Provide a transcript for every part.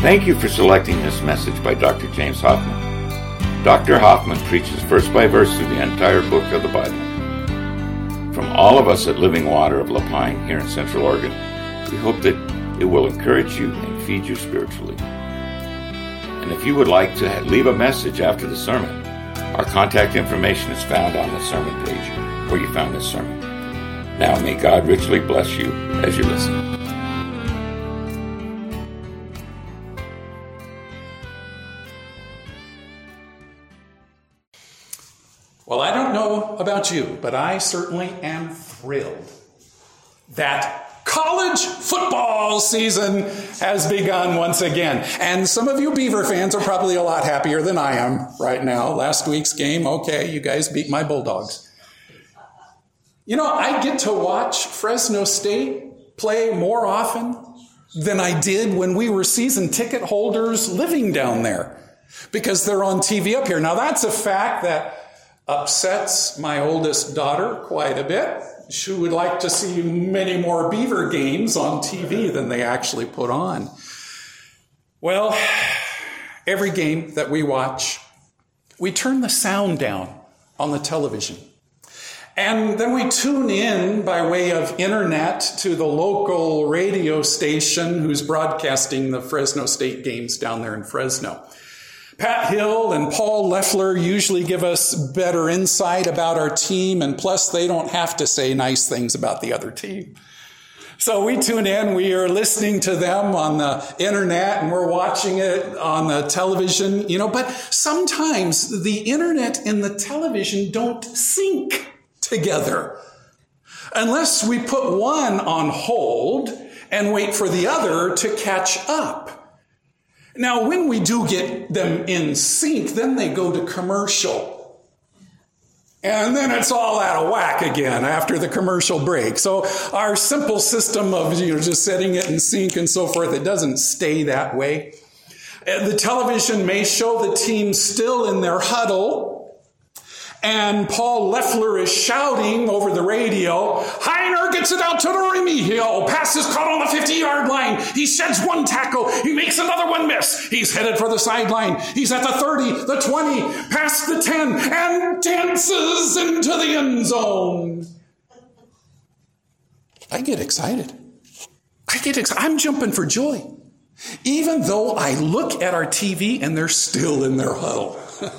Thank you for selecting this message by Dr. James Hoffman. Dr. Hoffman preaches verse by verse through the entire book of the Bible. From all of us at Living Water of La Pine here in Central Oregon, we hope that it will encourage you and feed you spiritually. And if you would like to leave a message after the sermon, our contact information is found on the sermon page where you found this sermon. Now may God richly bless you as you listen. Well, I don't know about you, but I certainly am thrilled that college football season has begun once again. And some of you Beaver fans are probably a lot happier than I am right now. Last week's game, okay, you guys beat my Bulldogs. You know, I get to watch Fresno State play more often than I did when we were season ticket holders living down there, because they're on TV up here. Now, that's a fact that upsets my oldest daughter quite a bit. She would like to see many more Beaver games on TV than they actually put on. Well, every game that we watch, we turn the sound down on the television. And then we tune in by way of internet to the local radio station who's broadcasting the Fresno State games down there in Fresno. Pat Hill and Paul Leffler usually give us better insight about our team, and plus they don't have to say nice things about the other team. So we tune in, we are listening to them on the internet, and we're watching it on the television, but sometimes the internet and the television don't sync together unless we put one on hold and wait for the other to catch up. Now, when we do get them in sync, then they go to commercial. And then it's all out of whack again after the commercial break. So our simple system of just setting it in sync and so forth, it doesn't stay that way. The television may show the team still in their huddle, and Paul Leffler is shouting over the radio, Heiner gets it out to Remy Hill. Pass is caught on the 50-yard line. He sheds one tackle. He makes another one miss. He's headed for the sideline. He's at the 30, the 20, past the 10, and dances into the end zone. I get excited. I'm jumping for joy. Even though I look at our TV and they're still in their huddle.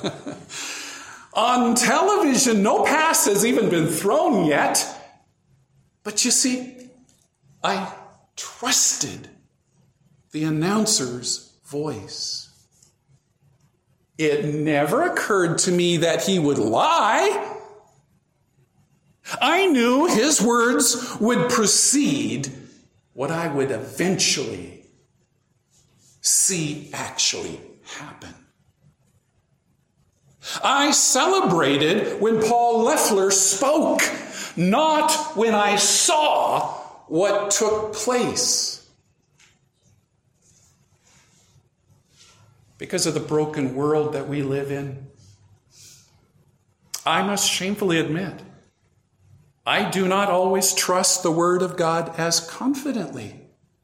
On television, no pass has even been thrown yet. But you see, I trusted the announcer's voice. It never occurred to me that he would lie. I knew his words would precede what I would eventually see actually happen. I celebrated when Paul Leffler spoke, not when I saw what took place. Because of the broken world that we live in, I must shamefully admit, I do not always trust the Word of God as confidently.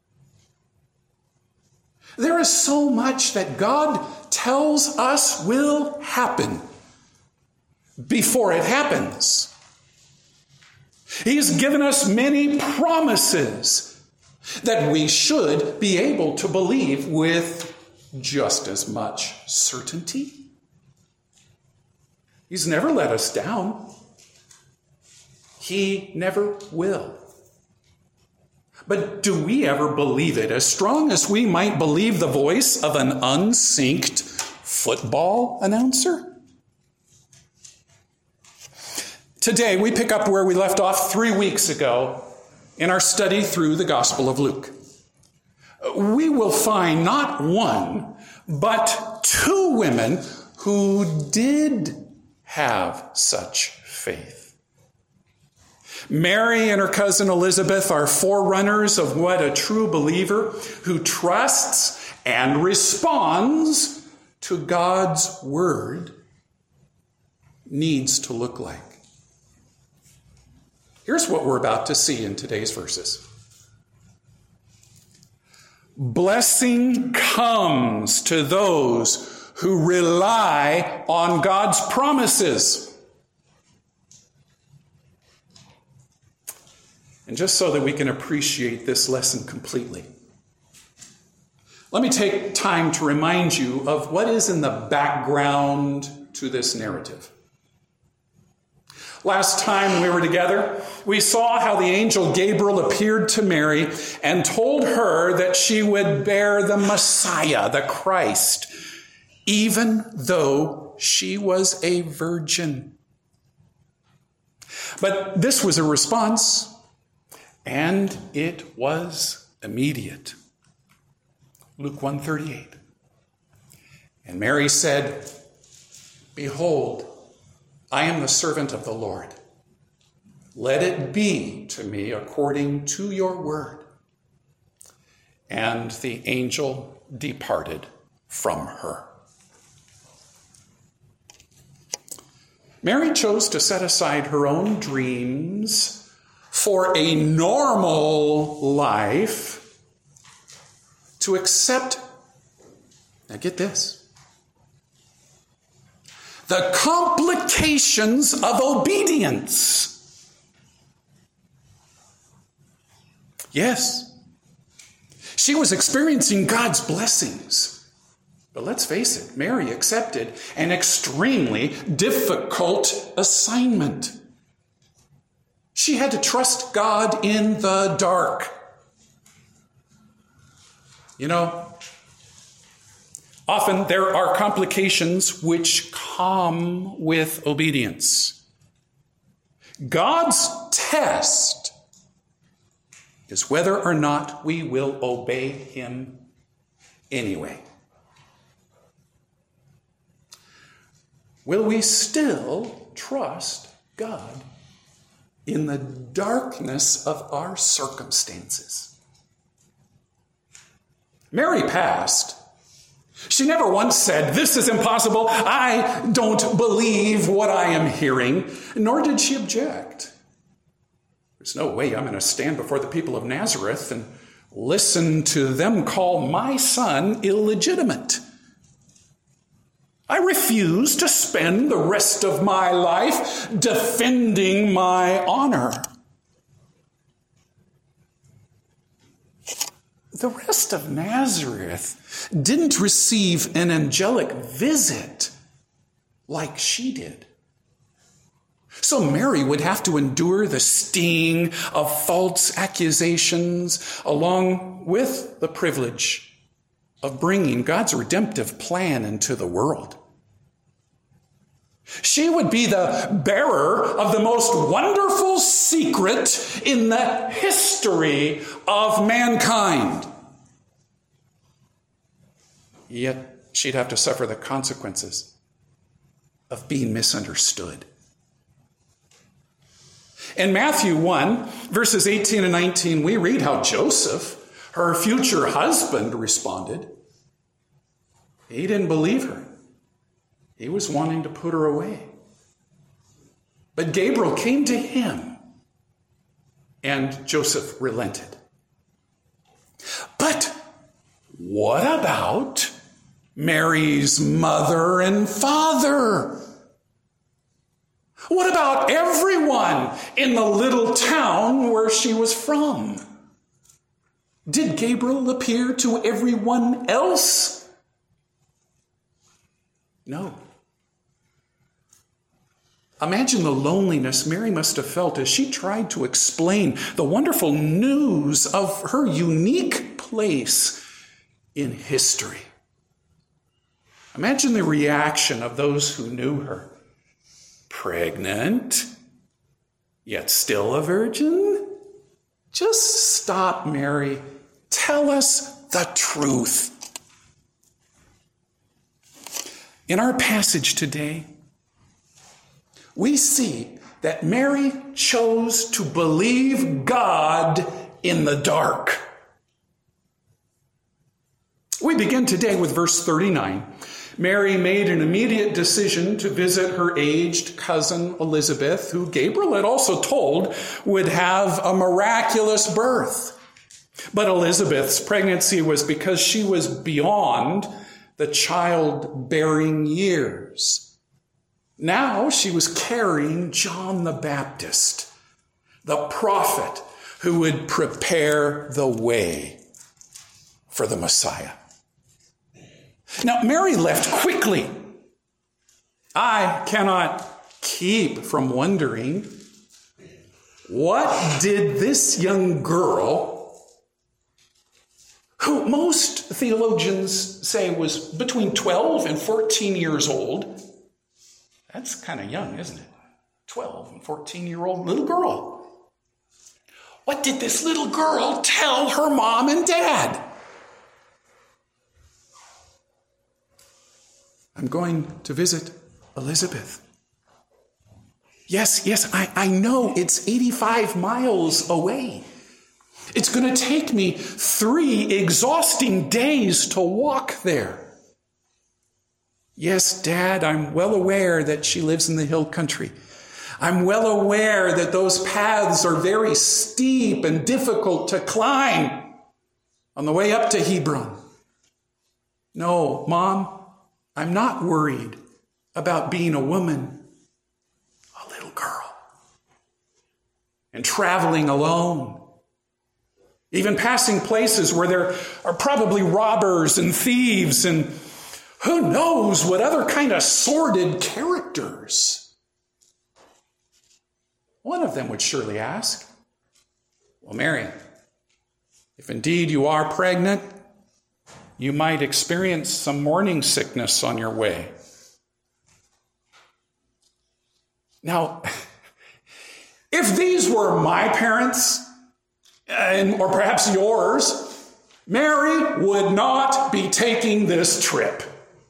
There is so much that God tells us will happen before it happens. He's given us many promises that we should be able to believe with just as much certainty. He's never let us down. He never will. But do we ever believe it as strong as we might believe the voice of an unsynced football announcer? Today, we pick up where we left off 3 weeks ago in our study through the Gospel of Luke. We will find not one, but 2 women who did have such faith. Mary and her cousin Elizabeth are forerunners of what a true believer who trusts and responds to God's word needs to look like. Here's what we're about to see in today's verses. Blessing comes to those who rely on God's promises. And just so that we can appreciate this lesson completely, let me take time to remind you of what is in the background to this narrative. Last time we were together, we saw how the angel Gabriel appeared to Mary and told her that she would bear the Messiah, the Christ, even though she was a virgin. But this was a response, and it was immediate. Luke 1:38. And Mary said, "Behold, I am the servant of the Lord. Let it be to me according to your word." And the angel departed from her. Mary chose to set aside her own dreams for a normal life to accept, now get this, the complications of obedience. Yes, she was experiencing God's blessings. But let's face it, Mary accepted an extremely difficult assignment. She had to trust God in the dark. You know, often there are complications which come with obedience. God's test is whether or not we will obey him anyway. Will we still trust God in the darkness of our circumstances? Mary passed. She never once said, "This is impossible. I don't believe what I am hearing." Nor did she object. There's no way I'm going to stand before the people of Nazareth and listen to them call my son illegitimate. I refuse to spend the rest of my life defending my honor. The rest of Nazareth didn't receive an angelic visit like she did. So Mary would have to endure the sting of false accusations along with the privilege of bringing God's redemptive plan into the world. She would be the bearer of the most wonderful secret in the history of mankind. Yet she'd have to suffer the consequences of being misunderstood. In Matthew 1, verses 18 and 19, we read how Joseph, her future husband, responded. He didn't believe her. He was wanting to put her away. But Gabriel came to him, and Joseph relented. But what about Mary's mother and father? What about everyone in the little town where she was from? Did Gabriel appear to everyone else? No. Imagine the loneliness Mary must have felt as she tried to explain the wonderful news of her unique place in history. Imagine the reaction of those who knew her. Pregnant, yet still a virgin? Just stop, Mary. Tell us the truth. In our passage today, we see that Mary chose to believe God in the dark. We begin today with verse 39. Mary made an immediate decision to visit her aged cousin Elizabeth, who Gabriel had also told would have a miraculous birth. But Elizabeth's pregnancy was because she was beyond the childbearing years. Now she was carrying John the Baptist, the prophet who would prepare the way for the Messiah. Now, Mary left quickly. I cannot keep from wondering, what did this young girl, who most theologians say was between 12 and 14 years old, that's kind of young, isn't it? 12 and 14-year-old little girl. What did this little girl tell her mom and dad? I'm going to visit Elizabeth. Yes, I know it's 85 miles away. It's going to take me 3 exhausting days to walk there. Yes, Dad, I'm well aware that she lives in the hill country. I'm well aware that those paths are very steep and difficult to climb on the way up to Hebron. No, Mom, I'm not worried about being a woman, a little girl, and traveling alone, even passing places where there are probably robbers and thieves and who knows what other kind of sordid characters. One of them would surely ask, well, Mary, if indeed you are pregnant, you might experience some morning sickness on your way. Now, if these were my parents, or perhaps yours, Mary would not be taking this trip.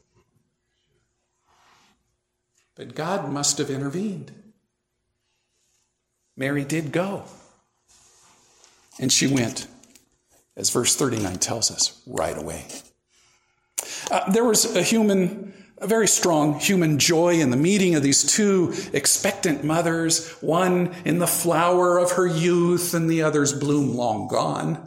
But God must have intervened. Mary did go. And she went, as verse 39 tells us, right away. There was a very strong human joy in the meeting of these 2 expectant mothers, one in the flower of her youth and the other's bloom long gone.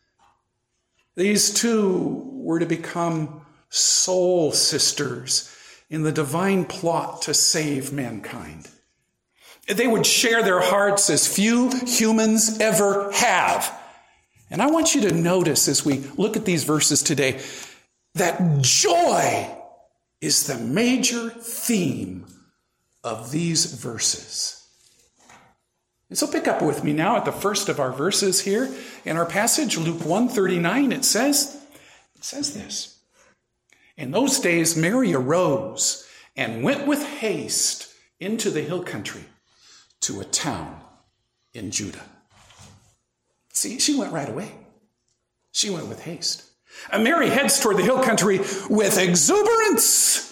These 2 were to become soul sisters in the divine plot to save mankind. They would share their hearts as few humans ever have. And I want you to notice as we look at these verses today that joy is the major theme of these verses. And so pick up with me now at the first of our verses here in our passage, Luke 1:39. It says this. In those days, Mary arose and went with haste into the hill country to a town in Judah. See, she went right away. She went with haste. And Mary heads toward the hill country with exuberance.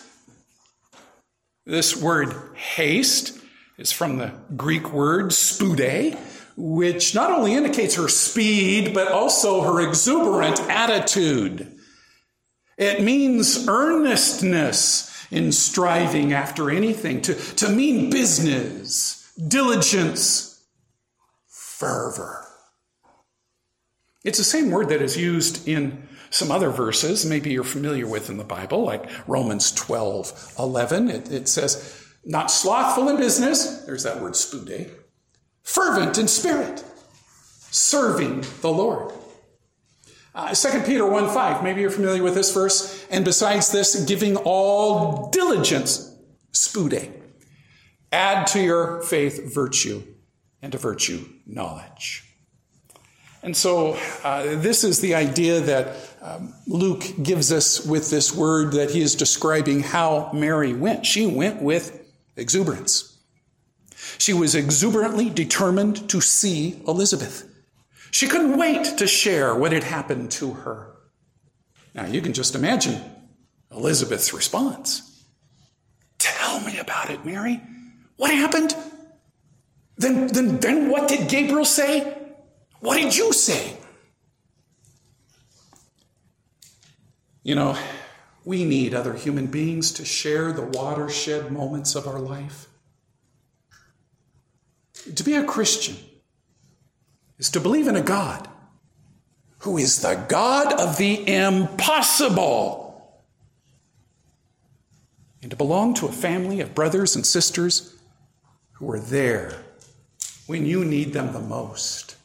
This word haste is from the Greek word spude, which not only indicates her speed, but also her exuberant attitude. It means earnestness in striving after anything, to mean business, diligence, fervor. It's the same word that is used in some other verses maybe you're familiar with in the Bible, like Romans 12:11. It says, not slothful in business, there's that word spude, fervent in spirit, serving the Lord. 2 Peter 1:5, maybe you're familiar with this verse. And besides this, giving all diligence, spude. Add to your faith virtue, and to virtue knowledge. And so this is the idea that Luke gives us with this word that he is describing how Mary went. She went with exuberance. She was exuberantly determined to see Elizabeth. She couldn't wait to share what had happened to her. Now, you can just imagine Elizabeth's response. Tell me about it, Mary. What happened? Then what did Gabriel say? What did you say? You know, we need other human beings to share the watershed moments of our life. To be a Christian is to believe in a God who is the God of the impossible. And to belong to a family of brothers and sisters who are there when you need them the most.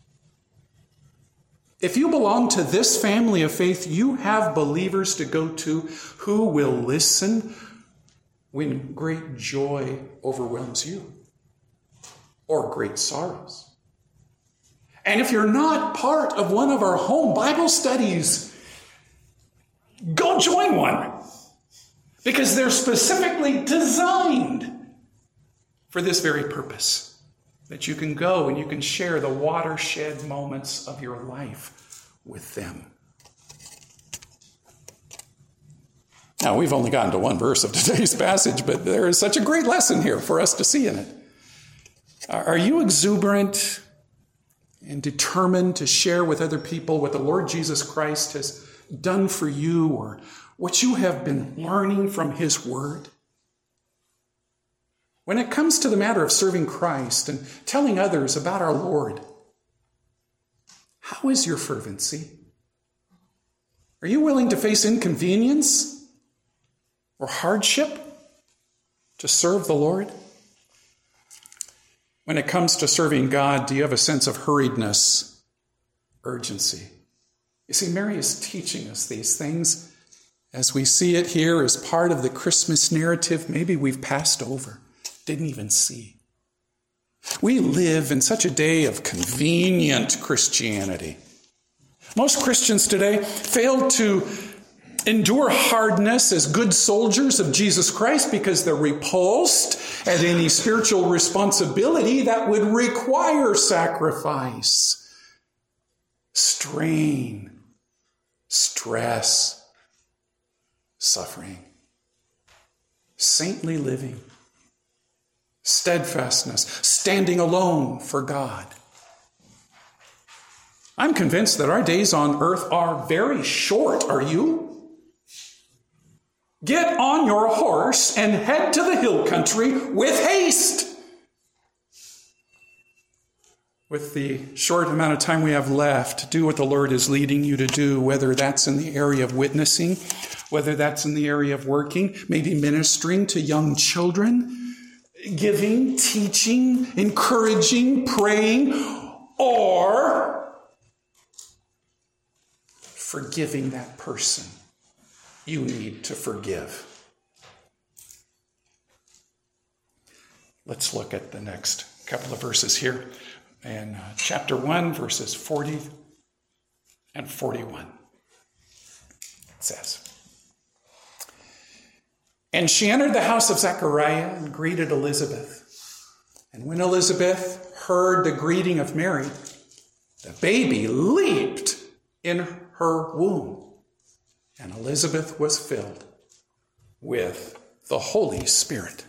If you belong to this family of faith, you have believers to go to who will listen when great joy overwhelms you or great sorrows. And if you're not part of one of our home Bible studies, go join one, because they're specifically designed for this very purpose, that you can go and you can share the watershed moments of your life with them. Now, we've only gotten to one verse of today's passage, but there is such a great lesson here for us to see in it. Are you exuberant and determined to share with other people what the Lord Jesus Christ has done for you, or what you have been learning from his word? When it comes to the matter of serving Christ and telling others about our Lord, how is your fervency? Are you willing to face inconvenience or hardship to serve the Lord? When it comes to serving God, do you have a sense of hurriedness, urgency? You see, Mary is teaching us these things. As we see it here as part of the Christmas narrative, maybe we've passed over, didn't even see. We live in such a day of convenient Christianity. Most Christians today fail to endure hardness as good soldiers of Jesus Christ because they're repulsed at any spiritual responsibility that would require sacrifice, strain, stress, suffering, saintly living, steadfastness, standing alone for God. I'm convinced that our days on earth are very short. Are you? Get on your horse and head to the hill country with haste. With the short amount of time we have left, do what the Lord is leading you to do, whether that's in the area of witnessing, whether that's in the area of working, maybe ministering to young children, giving, teaching, encouraging, praying, or forgiving that person you need to forgive. Let's look at the next couple of verses here in chapter 1, verses 40 and 41. It says, "And she entered the house of Zechariah and greeted Elizabeth. And when Elizabeth heard the greeting of Mary, the baby leaped in her womb. And Elizabeth was filled with the Holy Spirit."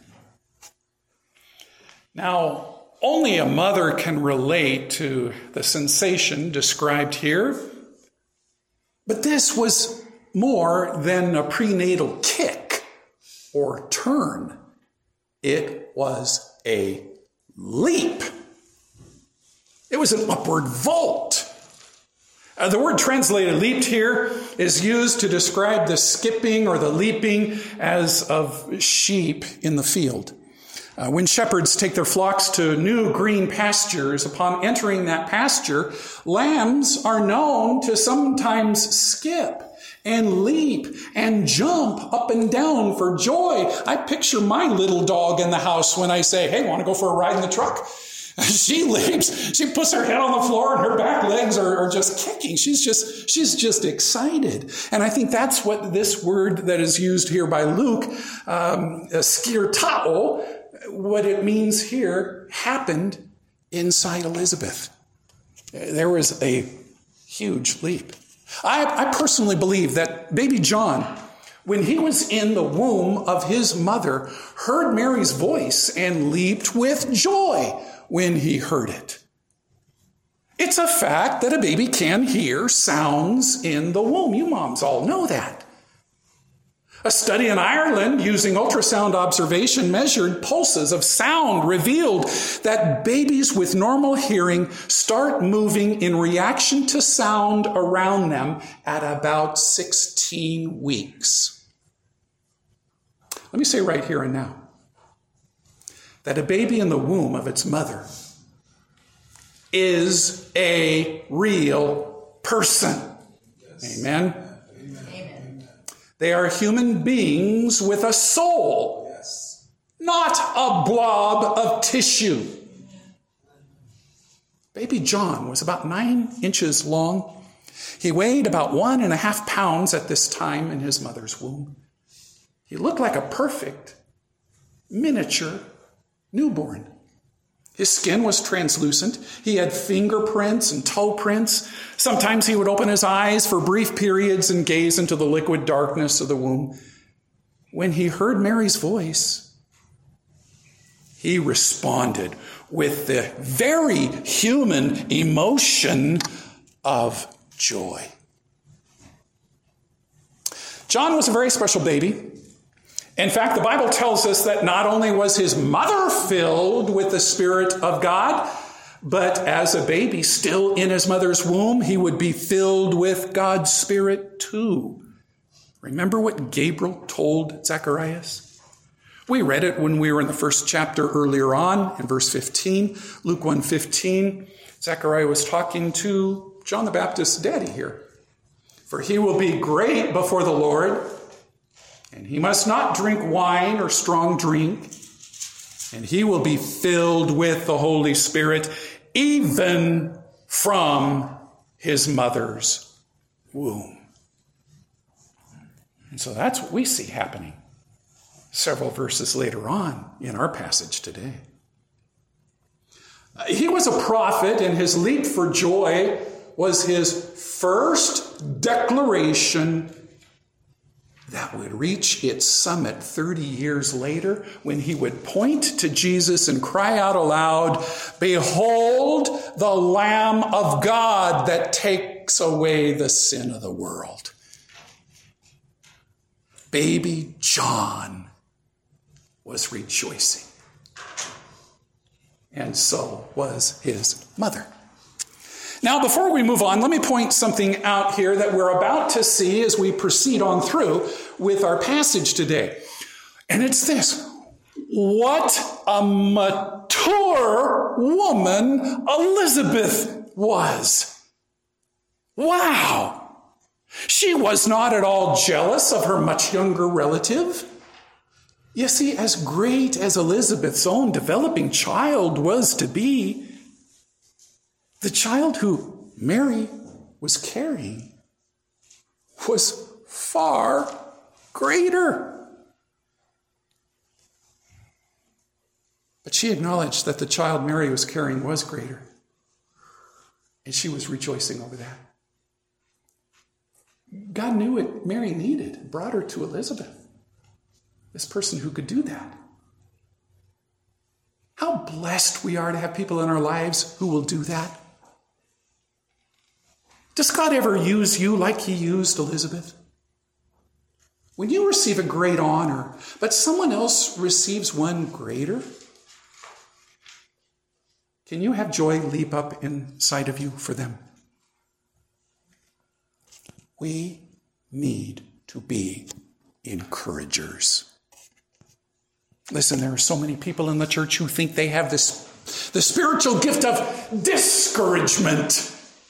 Now, only a mother can relate to the sensation described here. But this was more than a prenatal kick or turn. It was a leap. It was an upward vault. The word translated leaped here is used to describe the skipping or the leaping as of sheep in the field. When shepherds take their flocks to new green pastures, upon entering that pasture, lambs are known to sometimes skip and leap and jump up and down for joy. I picture my little dog in the house when I say, "Hey, want to go for a ride in the truck?" She leaps, she puts her head on the floor and her back legs are just kicking. She's just excited. And I think that's what this word that is used here by Luke, skirtao, what it means here happened inside Elizabeth. There was a huge leap. I personally believe that baby John, when he was in the womb of his mother, heard Mary's voice and leaped with joy when he heard it. It's a fact that a baby can hear sounds in the womb. You moms all know that. A study in Ireland using ultrasound observation measured pulses of sound revealed that babies with normal hearing start moving in reaction to sound around them at about 16 weeks. Let me say right here and now that a baby in the womb of its mother is a real person. Yes. Amen. They are human beings with a soul, yes, not a blob of tissue. Baby John was about 9 inches long. He weighed about 1.5 pounds at this time in his mother's womb. He looked like a perfect miniature newborn. His skin was translucent. He had fingerprints and toe prints. Sometimes he would open his eyes for brief periods and gaze into the liquid darkness of the womb. When he heard Mary's voice, he responded with the very human emotion of joy. John was a very special baby. In fact, the Bible tells us that not only was his mother filled with the Spirit of God, but as a baby still in his mother's womb, he would be filled with God's Spirit too. Remember what Gabriel told Zacharias? We read it when we were in the first chapter earlier on in verse 15, Luke 1:15. Zachariah was talking to John the Baptist's daddy here. For he will be great before the Lord, and he must not drink wine or strong drink, and he will be filled with the Holy Spirit even from his mother's womb. And so that's what we see happening several verses later on in our passage today. He was a prophet, and his leap for joy was his first declaration that would reach its summit 30 years later when he would point to Jesus and cry out aloud, "Behold the Lamb of God that takes away the sin of the world." Baby John was rejoicing. And so was his mother. Now, before we move on, let me point something out here that we're about to see as we proceed on through with our passage today. And it's this. What a mature woman Elizabeth was. Wow. She was not at all jealous of her much younger relative. You see, as great as Elizabeth's own developing child was to be, the child who Mary was carrying was far greater. But she acknowledged that the child Mary was carrying was greater, and she was rejoicing over that. God knew what Mary needed and brought her to Elizabeth, this person who could do that. How blessed we are to have people in our lives who will do that. Does God ever use you like he used Elizabeth? When you receive a great honor, but someone else receives one greater, can you have joy leap up inside of you for them? We need to be encouragers. Listen, there are so many people in the church who think they have the spiritual gift of discouragement.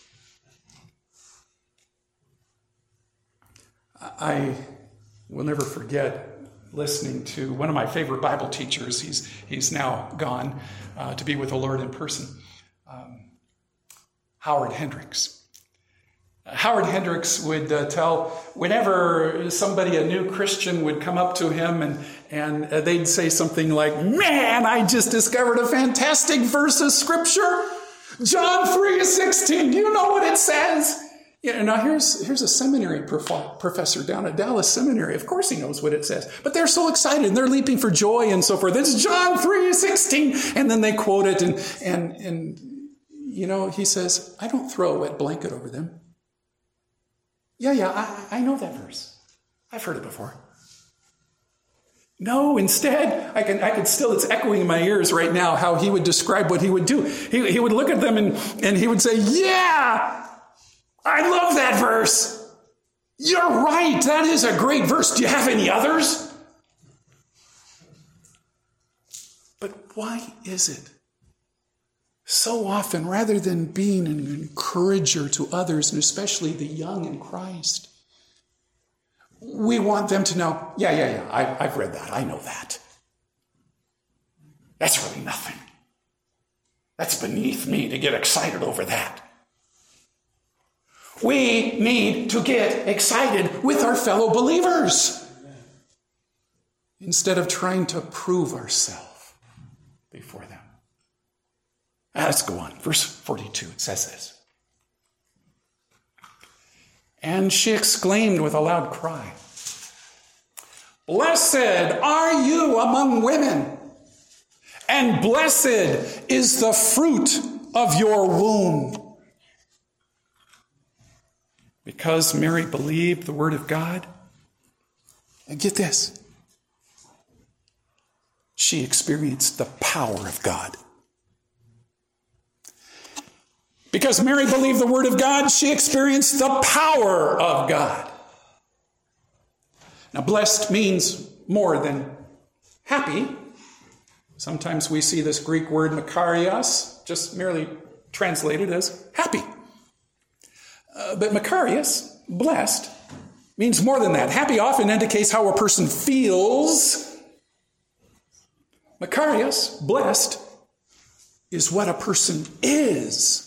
I will never forget listening to one of my favorite Bible teachers. He's now gone to be with the Lord in person, Howard Hendricks. Howard Hendricks would tell, whenever somebody, a new Christian, would come up to him and they'd say something like, "Man, I just discovered a fantastic verse of Scripture. John 3:16. Do you know what it says?" Now here's a seminary professor down at Dallas Seminary. Of course he knows what it says. But they're so excited and they're leaping for joy and so forth. It's John 3:16. And then they quote it and he says, "I don't throw a wet blanket over them. Yeah, I know that verse. I've heard it before. No, instead, I can still, it's echoing in my ears right now how he would describe what he would do. He would look at them and he would say, yeah, I love that verse. You're right. That is a great verse. Do you have any others? But why is it so often, rather than being an encourager to others, and especially the young in Christ, we want them to know, yeah, I've read that. I know that. That's really nothing. That's beneath me to get excited over that. We need to get excited with our fellow believers instead of trying to prove ourselves before them. Let's go on. Verse 42, it says this. And she exclaimed with a loud cry, "Blessed are you among women, and blessed is the fruit of your womb." Because Mary believed the word of God, and get this, she experienced the power of God. Because Mary believed the word of God, she experienced the power of God. Now, blessed means more than happy. Sometimes we see this Greek word makarios, just merely translated as happy. But makarios, blessed, means more than that. Happy often indicates how a person feels. Makarios, blessed, is what a person is.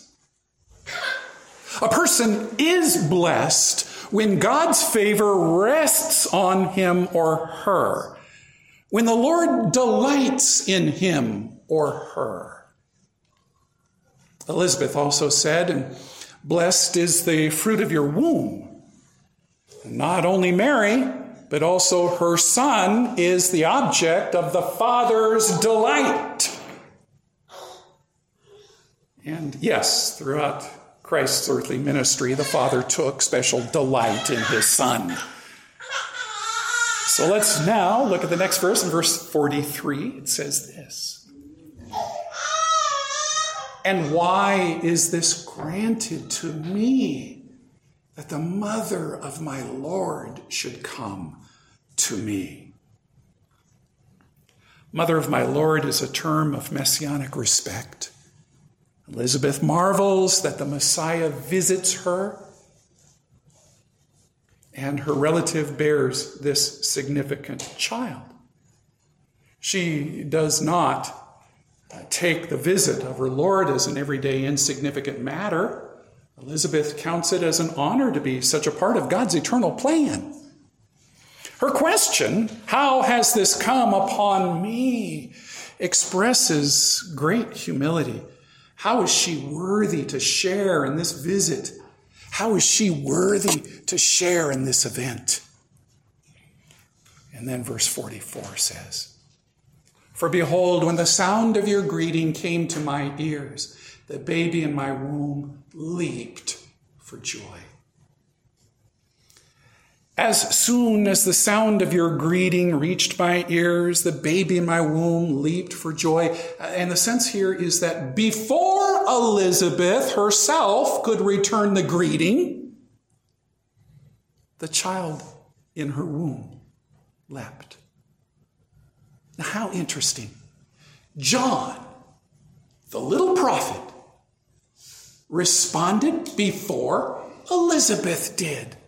A person is blessed when God's favor rests on him or her, when the Lord delights in him or her. Elizabeth also said, "And blessed is the fruit of your womb." Not only Mary, but also her son is the object of the Father's delight. And yes, throughout Christ's earthly ministry, the Father took special delight in his Son. So let's now look at the next verse. In verse 43, it says this. "And why is this granted to me, that the mother of my Lord should come to me?" Mother of my Lord is a term of messianic respect. Elizabeth marvels that the Messiah visits her, and her relative bears this significant child. She does not take the visit of her Lord as an everyday insignificant matter. Elizabeth counts it as an honor to be such a part of God's eternal plan. Her question, "How has this come upon me?" expresses great humility. How is she worthy to share in this visit? How is she worthy to share in this event? And then verse 44 says, "For behold, when the sound of your greeting came to my ears, the baby in my womb leaped for joy." As soon as the sound of your greeting reached my ears, the baby in my womb leaped for joy. And the sense here is that before Elizabeth herself could return the greeting, the child in her womb leapt. Now, how interesting. John, the little prophet, responded before Elizabeth did.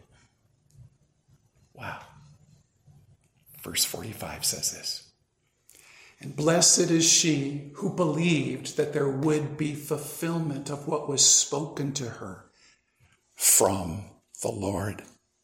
Wow. Verse 45 says this. "And blessed is she who believed that there would be fulfillment of what was spoken to her from the Lord."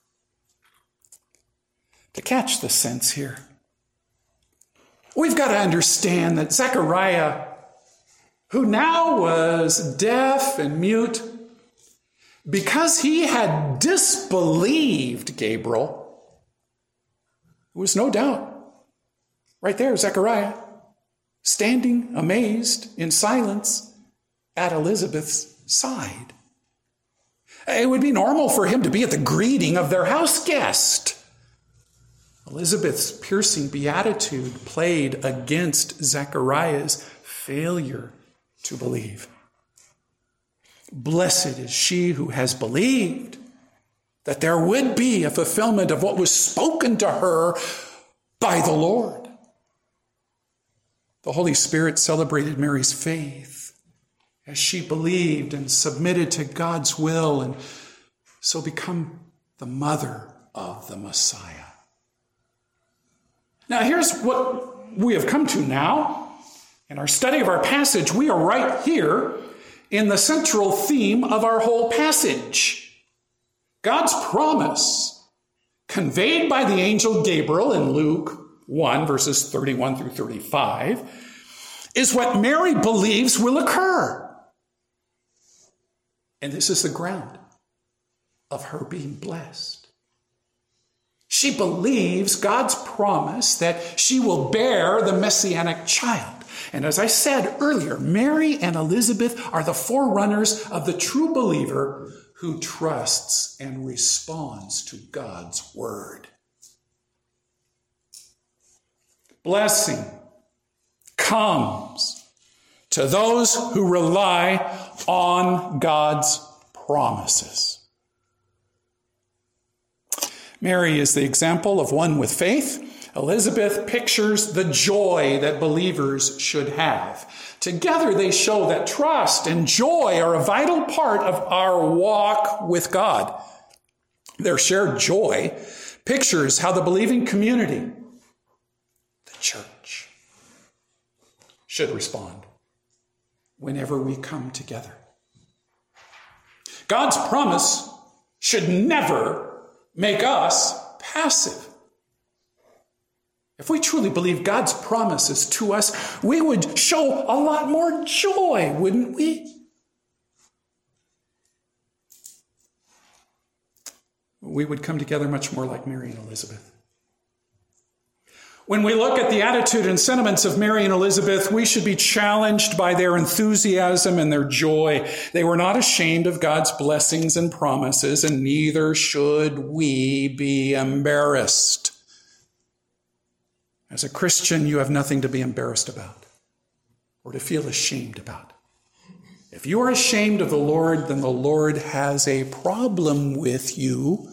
To catch the sense here, we've got to understand that Zechariah, who now was deaf and mute, because he had disbelieved Gabriel, there was no doubt. Right there, Zechariah, standing amazed in silence at Elizabeth's side. It would be normal for him to be at the greeting of their house guest. Elizabeth's piercing beatitude played against Zechariah's failure to believe. Blessed is she who has believed that there would be a fulfillment of what was spoken to her by the Lord. The Holy Spirit celebrated Mary's faith as she believed and submitted to God's will and so become the mother of the Messiah. Now, here's what we have come to now. In our study of our passage, we are right here in the central theme of our whole passage. God's promise, conveyed by the angel Gabriel in Luke 1, verses 31 through 35, is what Mary believes will occur. And this is the ground of her being blessed. She believes God's promise that she will bear the messianic child. And as I said earlier, Mary and Elizabeth are the forerunners of the true believer who trusts and responds to God's word. Blessing comes to those who rely on God's promises. Mary is the example of one with faith. Elizabeth pictures the joy that believers should have. Together they show that trust and joy are a vital part of our walk with God. Their shared joy pictures how the believing community, the church, should respond whenever we come together. God's promise should never make us passive. If we truly believe God's promises to us, we would show a lot more joy, wouldn't we? We would come together much more like Mary and Elizabeth. When we look at the attitude and sentiments of Mary and Elizabeth, we should be challenged by their enthusiasm and their joy. They were not ashamed of God's blessings and promises, and neither should we be embarrassed. As a Christian, you have nothing to be embarrassed about or to feel ashamed about. If you are ashamed of the Lord, then the Lord has a problem with you.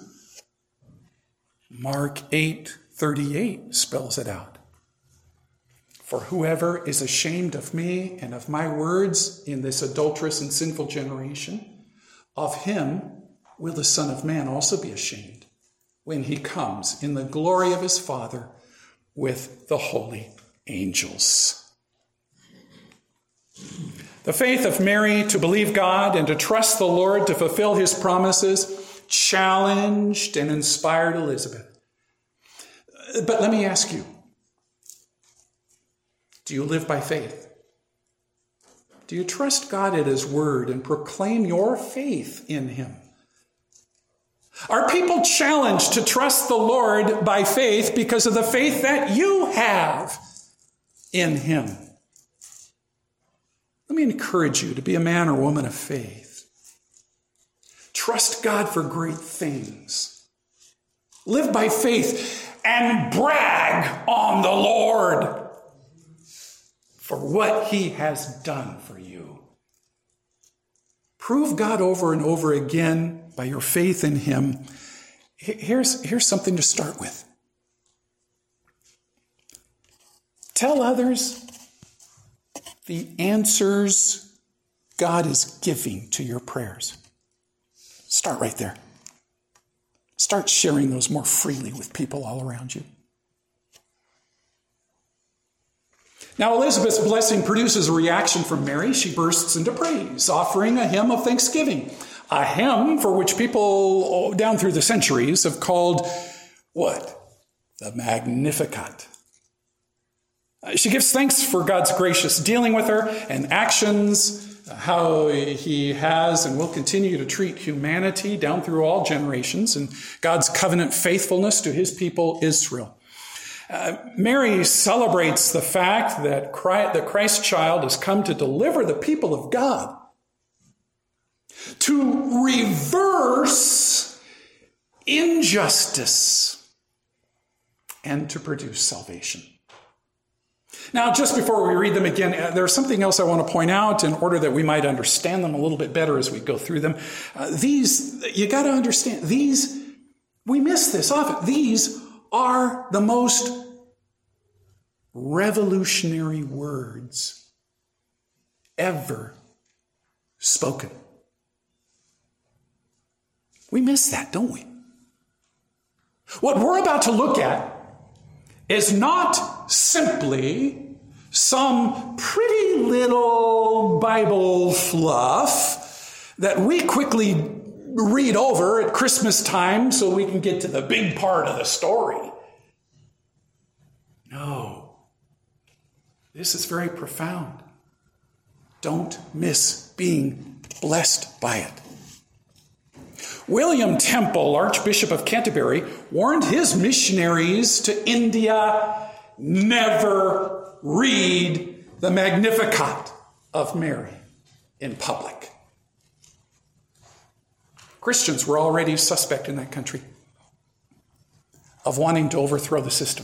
Mark 8:38 spells it out. For whoever is ashamed of me and of my words in this adulterous and sinful generation, of him will the Son of Man also be ashamed when he comes in the glory of his Father with the holy angels. The faith of Mary to believe God and to trust the Lord to fulfill his promises challenged and inspired Elizabeth. But let me ask you, do you live by faith? Do you trust God at his word and proclaim your faith in him? Are people challenged to trust the Lord by faith because of the faith that you have in him? Let me encourage you to be a man or woman of faith. Trust God for great things. Live by faith and brag on the Lord for what he has done for you. Prove God over and over again by your faith in him. Here's something to start with. Tell others the answers God is giving to your prayers. Start right there. Start sharing those more freely with people all around you. Now, Elizabeth's blessing produces a reaction from Mary. She bursts into praise, offering a hymn of thanksgiving. A hymn for which people down through the centuries have called what? The Magnificat. She gives thanks for God's gracious dealing with her and actions, how he has and will continue to treat humanity down through all generations, and God's covenant faithfulness to his people Israel. Mary celebrates the fact that the Christ child has come to deliver the people of God, to reverse injustice, and to produce salvation. Now, just before we read them again, there's something else I want to point out in order that we might understand them a little bit better as we go through them. You got to understand, we miss this often. These are the most revolutionary words ever spoken. We miss that, don't we? What we're about to look at is not simply some pretty little Bible fluff that we quickly read over at Christmas time so we can get to the big part of the story. No. This is very profound. Don't miss being blessed by it. William Temple, Archbishop of Canterbury, warned his missionaries to India, never read the Magnificat of Mary in public. Christians were already suspect in that country of wanting to overthrow the system.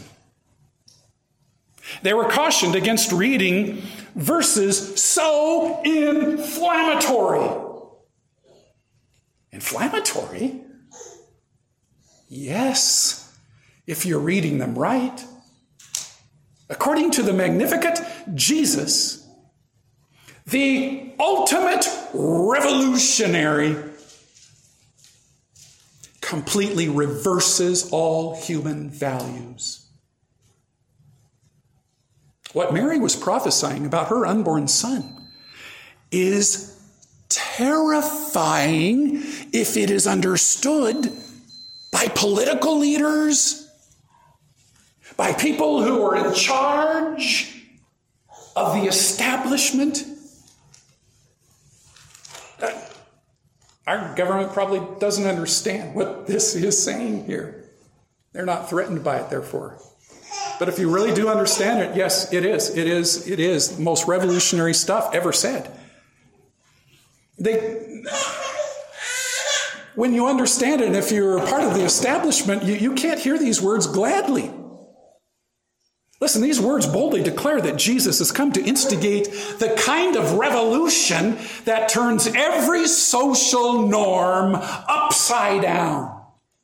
They were cautioned against reading verses so inflammatory. Inflammatory? Yes, if you're reading them right. According to the Magnificat, Jesus, the ultimate revolutionary, completely reverses all human values. What Mary was prophesying about her unborn son is terrifying if it is understood by political leaders, by people who are in charge of the establishment. Our government probably doesn't understand what this is saying here. They're not threatened by it, therefore. But if you really do understand it, yes, it is. It is the most revolutionary stuff ever said. When you understand it, and if you're part of the establishment, you can't hear these words gladly. Listen, these words boldly declare that Jesus has come to instigate the kind of revolution that turns every social norm upside down.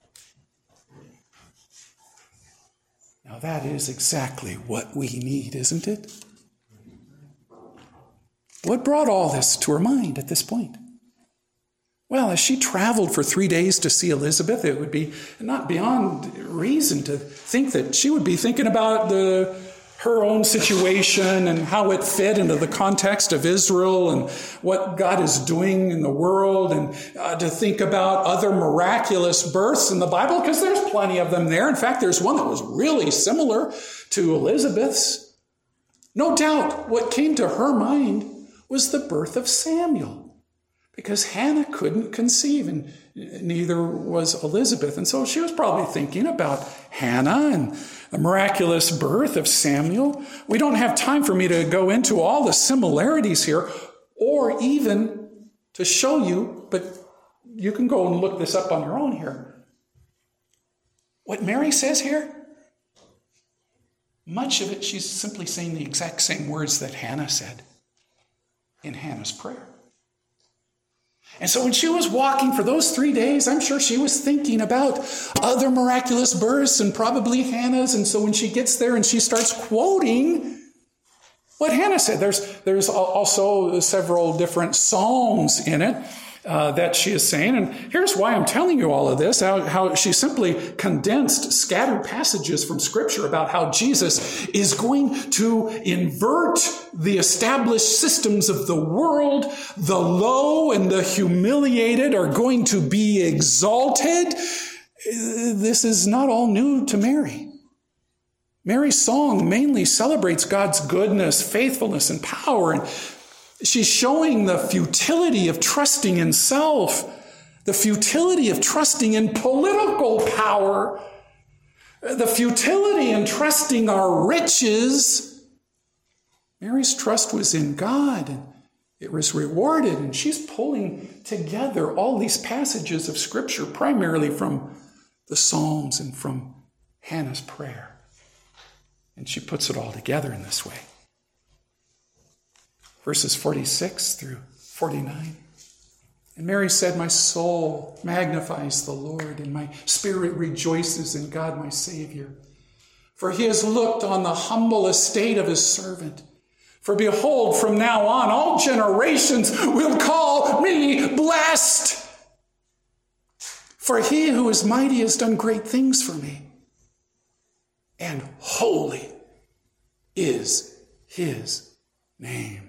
Now that is exactly what we need, isn't it? What brought all this to her mind at this point? Well, as she traveled for 3 days to see Elizabeth, it would be not beyond reason to think that she would be thinking about her own situation and how it fit into the context of Israel and what God is doing in the world, and to think about other miraculous births in the Bible, because there's plenty of them there. In fact, there's one that was really similar to Elizabeth's. No doubt what came to her mind was the birth of Samuel, because Hannah couldn't conceive, and neither was Elizabeth. And so she was probably thinking about Hannah and the miraculous birth of Samuel. We don't have time for me to go into all the similarities here, or even to show you, but you can go and look this up on your own here. What Mary says here, much of it, she's simply saying the exact same words that Hannah said in Hannah's prayer. And so when she was walking for those 3 days, I'm sure she was thinking about other miraculous births and probably Hannah's. And so when she gets there and she starts quoting what Hannah said, there's also several different psalms in it that she is saying. And here's why I'm telling you all of this, how she simply condensed scattered passages from Scripture about how Jesus is going to invert the established systems of the world. The low and the humiliated are going to be exalted. This is not all new to Mary. Mary's song mainly celebrates God's goodness, faithfulness, and power. And she's showing the futility of trusting in self, the futility of trusting in political power, the futility in trusting our riches. Mary's trust was in God, and it was rewarded. And she's pulling together all these passages of Scripture, primarily from the Psalms and from Hannah's prayer. And she puts it all together in this way. Verses 46 through 49. And Mary said, "My soul magnifies the Lord, and my spirit rejoices in God my Savior. For he has looked on the humble estate of his servant. For behold, from now on, all generations will call me blessed. For he who is mighty has done great things for me, and holy is his name."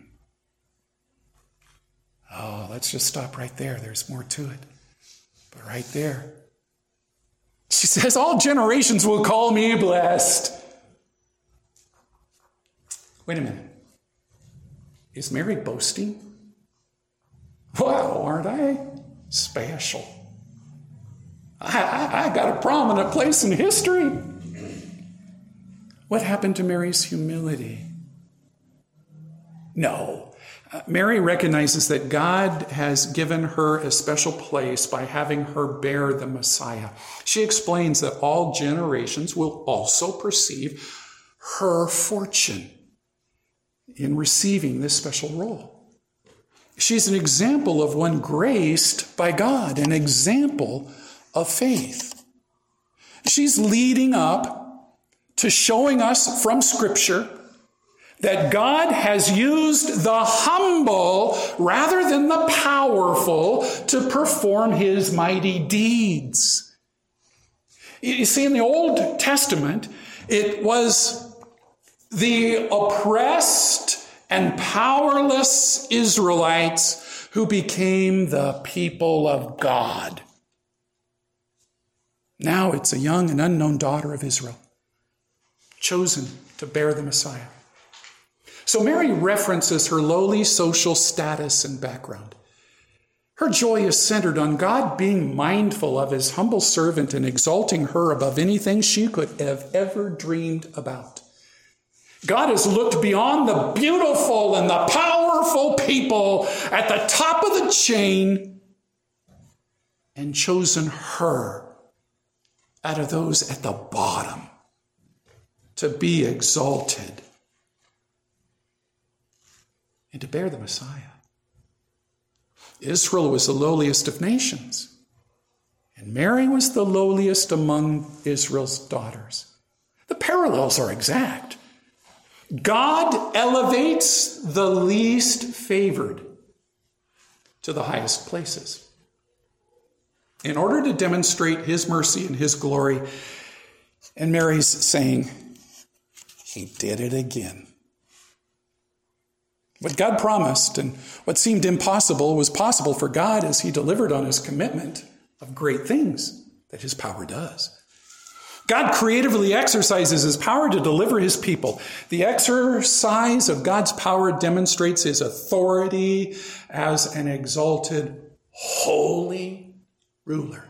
Oh, let's just stop right there. There's more to it. But right there, she says, all generations will call me blessed. Wait a minute. Is Mary boasting? Wow, aren't I special? I got a prominent place in history. What happened to Mary's humility? No. Mary recognizes that God has given her a special place by having her bear the Messiah. She explains that all generations will also perceive her fortune in receiving this special role. She's an example of one graced by God, an example of faith. She's leading up to showing us from Scripture that God has used the humble rather than the powerful to perform his mighty deeds. You see, in the Old Testament, it was the oppressed and powerless Israelites who became the people of God. Now it's a young and unknown daughter of Israel, chosen to bear the Messiah. So Mary references her lowly social status and background. Her joy is centered on God being mindful of his humble servant and exalting her above anything she could have ever dreamed about. God has looked beyond the beautiful and the powerful people at the top of the chain and chosen her out of those at the bottom to be exalted and to bear the Messiah. Israel was the lowliest of nations, and Mary was the lowliest among Israel's daughters. The parallels are exact. God elevates the least favored to the highest places in order to demonstrate his mercy and his glory. And Mary's saying, he did it again. What God promised and what seemed impossible was possible for God as he delivered on his commitment of great things that his power does. God creatively exercises his power to deliver his people. The exercise of God's power demonstrates his authority as an exalted, holy ruler.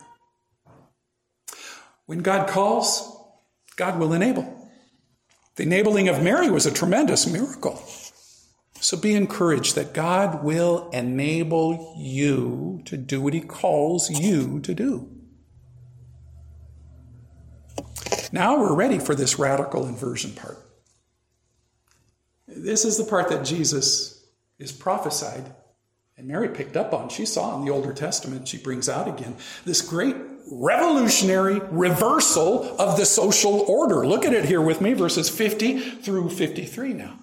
When God calls, God will enable. The enabling of Mary was a tremendous miracle. So be encouraged that God will enable you to do what he calls you to do. Now we're ready for this radical inversion part. This is the part that Jesus is prophesied, and Mary picked up on. She saw in the Older Testament, she brings out again, this great revolutionary reversal of the social order. Look at it here with me, verses 50 through 53 now.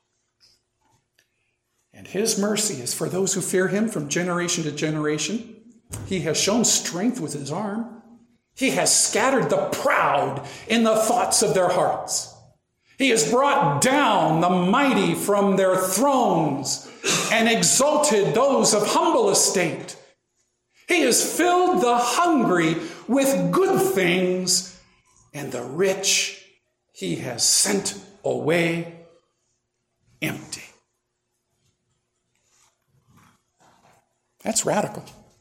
And his mercy is for those who fear him from generation to generation. He has shown strength with his arm. He has scattered the proud in the thoughts of their hearts. He has brought down the mighty from their thrones and exalted those of humble estate. He has filled the hungry with good things, and the rich he has sent away empty. That's radical.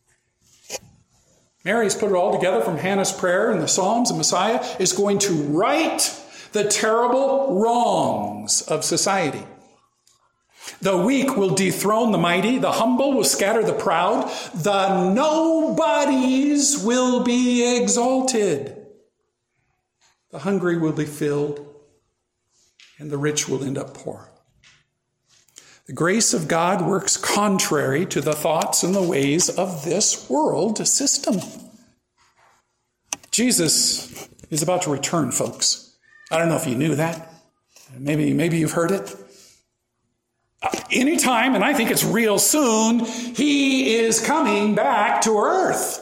Mary's put it all together from Hannah's prayer and the Psalms, and Messiah is going to right the terrible wrongs of society. The weak will dethrone the mighty, the humble will scatter the proud, the nobodies will be exalted. The hungry will be filled, and the rich will end up poor. The grace of God works contrary to the thoughts and the ways of this world system. Jesus is about to return, folks. I don't know if you knew that. Maybe you've heard it. Anytime, and I think it's real soon, he is coming back to earth.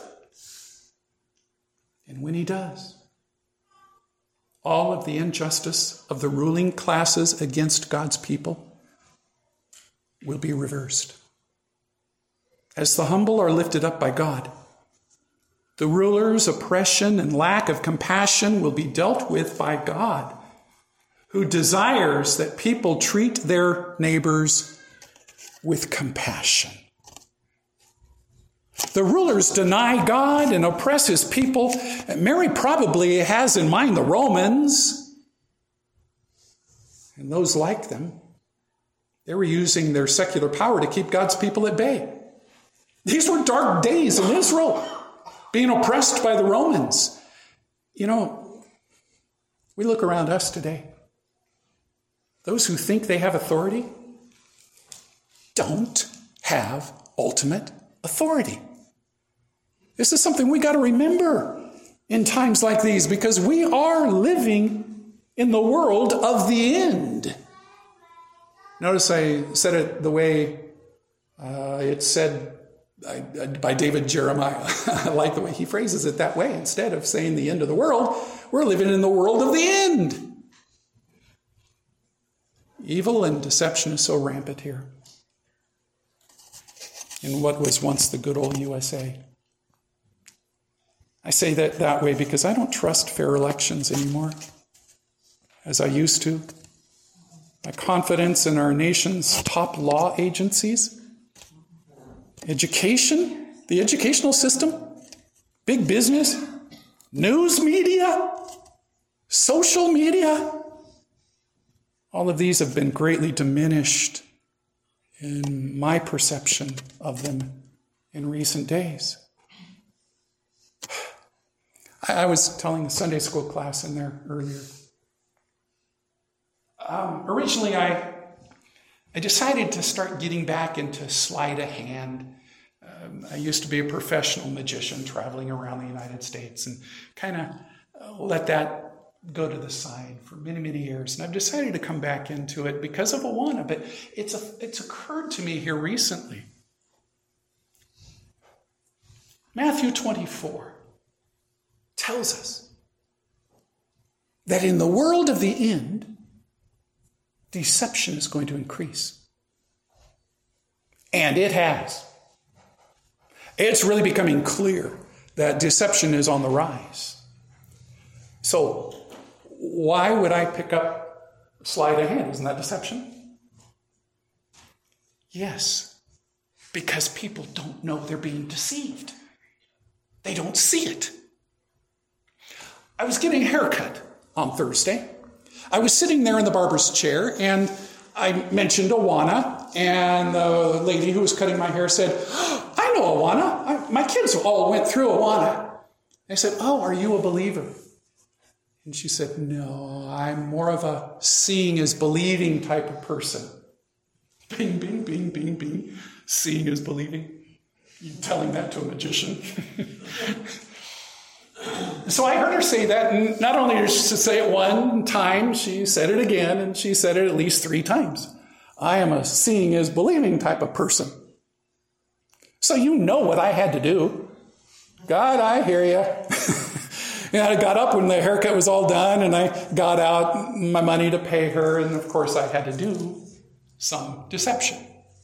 And when he does, all of the injustice of the ruling classes against God's people will be reversed. As the humble are lifted up by God, the rulers' oppression and lack of compassion will be dealt with by God, who desires that people treat their neighbors with compassion. The rulers deny God and oppress his people. Mary probably has in mind the Romans and those like them. They were using their secular power to keep God's people at bay. These were dark days in Israel, being oppressed by the Romans. You know, we look around us today. Those who think they have authority don't have ultimate authority. This is something we got to remember in times like these, because we are living in the world of the end. Notice I said it the way it's said by David Jeremiah. I like the way he phrases it that way. Instead of saying the end of the world, we're living in the world of the end. Evil and deception is so rampant here in what was once the good old USA. I say that way because I don't trust fair elections anymore as I used to. My confidence in our nation's top law agencies, education, the educational system, big business, news media, social media, all of these have been greatly diminished in my perception of them in recent days. I was telling a Sunday school class in there earlier. Originally, I decided to start getting back into sleight of hand. I used to be a professional magician traveling around the United States and kind of let that go to the side for many, many years. And I've decided to come back into it because of Awana, but it's occurred to me here recently. Matthew 24 tells us that in the world of the end, deception is going to increase. And it has. It's really becoming clear that deception is on the rise. So, why would I pick up sleight of hand? Isn't that deception? Yes, because people don't know they're being deceived. They don't see it. I was getting a haircut on Thursday. I was sitting there in the barber's chair, and I mentioned Awana, and the lady who was cutting my hair said, I know Awana. My kids all went through Awana. I said, oh, are you a believer? And she said, no, I'm more of a seeing is believing type of person. Bing, bing, bing, bing, bing. Seeing is believing. You telling that to a magician. So I heard her say that, and not only did she say it one time, she said it again, and she said it at least 3 times. I am a seeing is believing type of person. So you know what I had to do. God, I hear you. And I got up when the haircut was all done, and I got out my money to pay her, and of course I had to do some deception.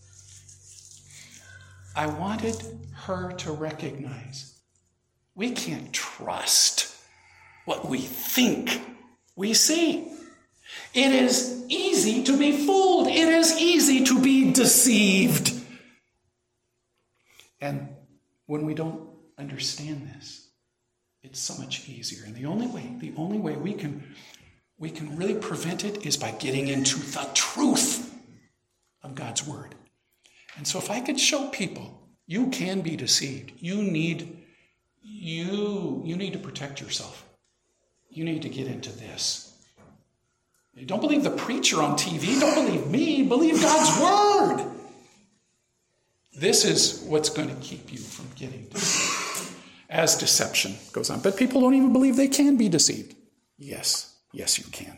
I wanted her to recognize we can't trust what we think we see. It is easy to be fooled. It is easy to be deceived. And when we don't understand this, it's so much easier. And the only way we can really prevent it is by getting into the truth of God's word. And so if I could show people you can be deceived, you need to protect yourself. You need to get into this. Don't believe the preacher on TV. Don't believe me. Believe God's word. This is what's going to keep you from getting deceived as deception goes on. But people don't even believe they can be deceived. Yes, you can.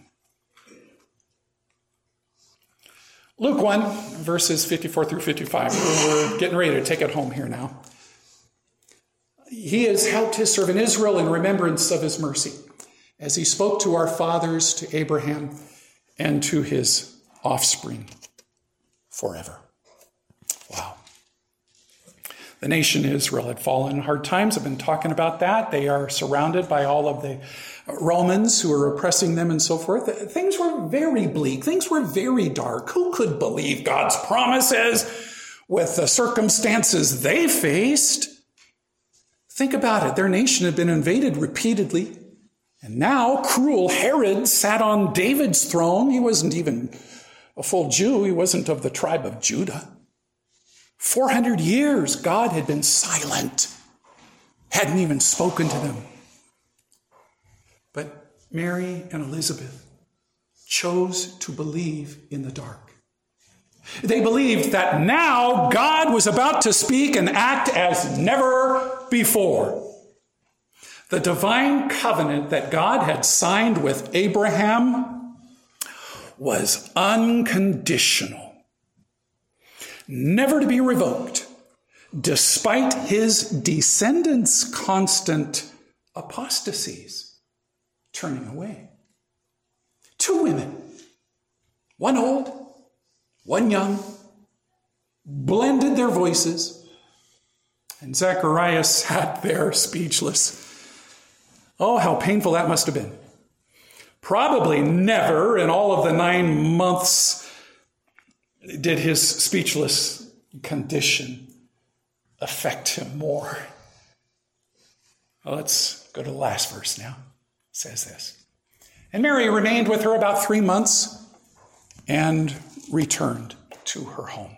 Luke 1, verses 54 through 55. We're getting ready to take it home here now. He has helped his servant Israel in remembrance of his mercy, as he spoke to our fathers, to Abraham, and to his offspring forever. Wow. The nation Israel had fallen in hard times. I've been talking about that. They are surrounded by all of the Romans who are oppressing them and so forth. Things were very bleak. Things were very dark. Who could believe God's promises with the circumstances they faced? Think about it. Their nation had been invaded repeatedly. And now cruel Herod sat on David's throne. He wasn't even a full Jew. He wasn't of the tribe of Judah. 400 years, God had been silent, hadn't even spoken to them. But Mary and Elizabeth chose to believe in the dark. They believed that now God was about to speak and act as never before. The divine covenant that God had signed with Abraham was unconditional, never to be revoked, despite his descendants' constant apostasies, turning away. 2 women, one old, one young, blended their voices, and Zacharias sat there speechless. Oh, how painful that must have been. Probably never in all of the 9 months did his speechless condition affect him more. Well, let's go to the last verse now. It says this. And Mary remained with her about 3 months and returned to her home.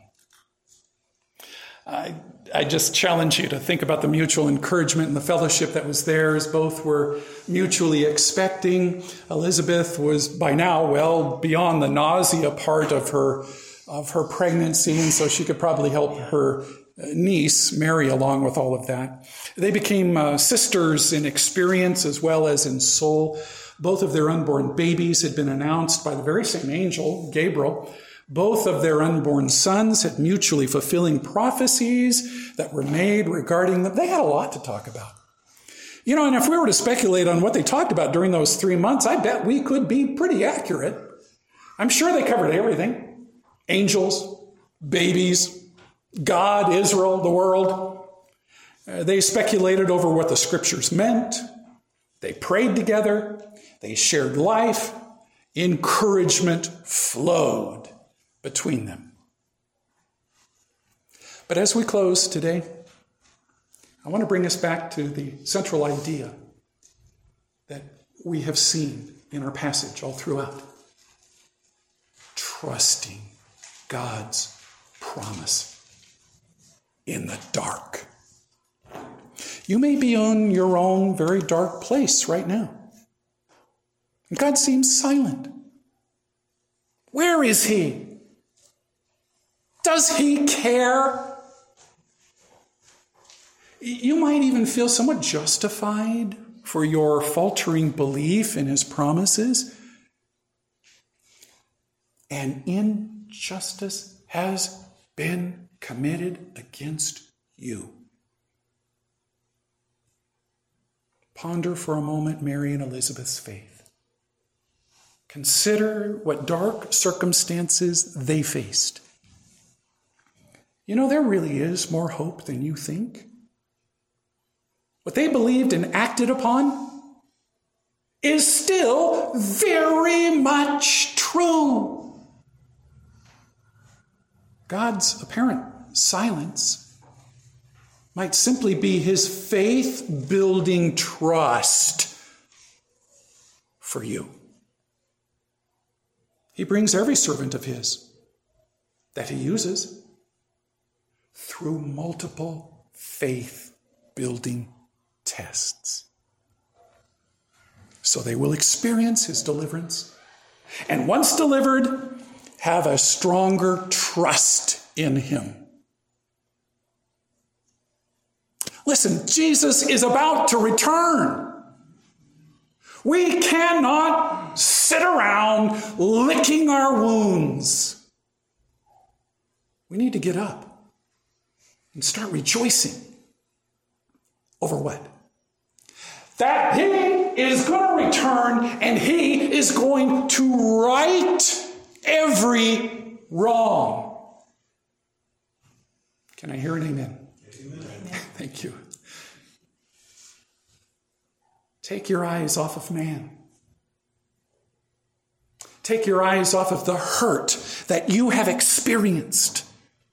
I just challenge you to think about the mutual encouragement and the fellowship that was there as both were mutually expecting. Elizabeth was by now well beyond the nausea part of her pregnancy, and so she could probably help her niece, Mary, along with all of that. They became sisters in experience as well as in soul. Both of their unborn babies had been announced by the very same angel, Gabriel. Both of their unborn sons had mutually fulfilling prophecies that were made regarding them. They had a lot to talk about. You know, and if we were to speculate on what they talked about during those 3 months, I bet we could be pretty accurate. I'm sure they covered everything. Angels, babies, God, Israel, the world. They speculated over what the scriptures meant. They prayed together. They shared life. Encouragement flowed between them. But as we close today, I want to bring us back to the central idea that we have seen in our passage all throughout. Trusting God's promise in the dark. You may be in your own very dark place right now. And God seems silent. Where is he? Does he care? You might even feel somewhat justified for your faltering belief in his promises. And injustice has been committed against you. Ponder for a moment Mary and Elizabeth's faith. Consider what dark circumstances they faced. You know, there really is more hope than you think. What they believed and acted upon is still very much true. God's apparent silence might simply be his faith-building trust for you. He brings every servant of his that he uses through multiple faith-building tests. So they will experience his deliverance And once delivered, have a stronger trust in him. Listen, Jesus is about to return. We cannot sit around licking our wounds. We need to get up and start rejoicing. Over what? That he is going to return and he is going to right every wrong. Can I hear an amen? Amen. Thank you. Take your eyes off of man. Take your eyes off of the hurt that you have experienced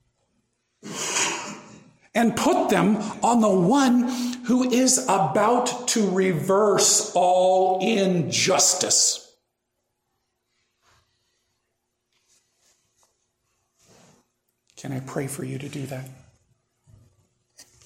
and put them on the one who is about to reverse all injustice. Can I pray for you to do that?